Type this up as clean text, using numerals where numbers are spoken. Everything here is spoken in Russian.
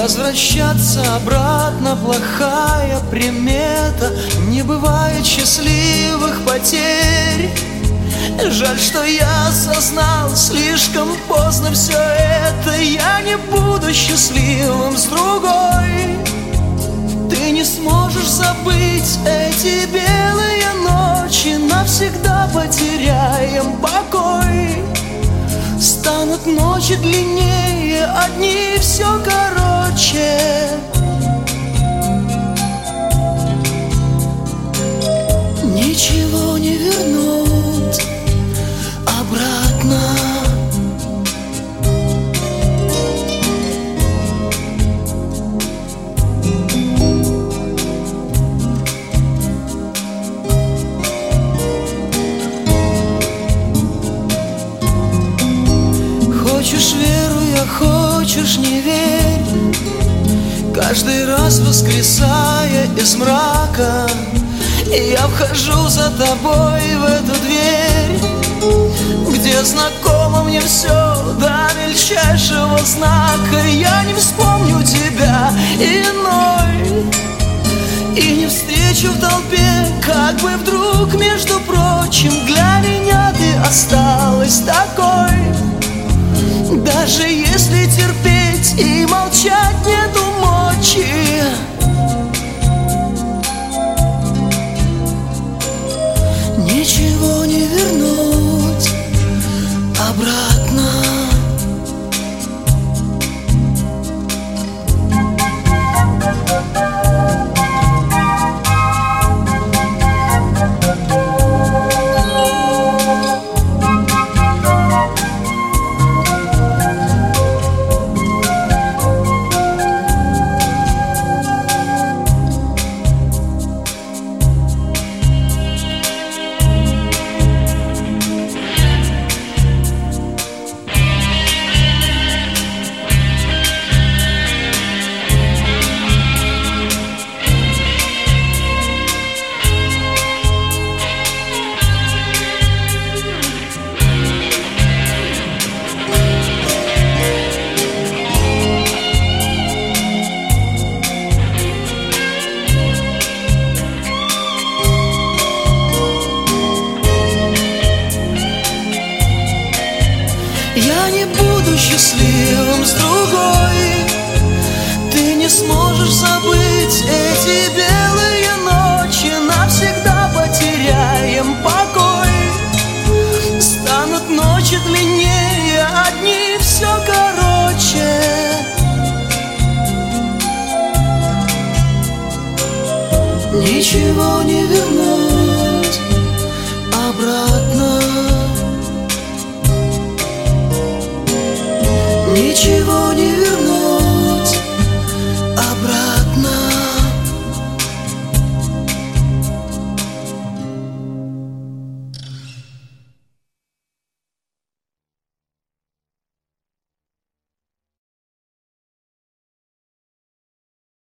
Возвращаться обратно плохая примета. Не бывает счастливых потерь. Жаль, что я осознал слишком поздно все это. Я не буду счастливым с другой. Ты не сможешь забыть эти белые ночи. Навсегда потеряем покой. Станут ночи длиннее, а дни все короче. Ничего не вернуть обратно. Хочешь веруй, а хочешь не верь. Каждый раз воскресая из мрака, я вхожу за тобой в эту дверь, где знакомо мне все до мельчайшего знака. Я не вспомню тебя иной и не встречу в толпе, как бы вдруг, между прочим, для меня ты осталась такой. Даже если терпеть и молчать нету мочи, ничего не вернуть обратно. Я не буду счастливым с другой. Ты не сможешь забыть эти белые ночи. Навсегда потеряем покой. Станут ночи длиннее, а дни все короче. Ничего не вернуть обратно. Ничего не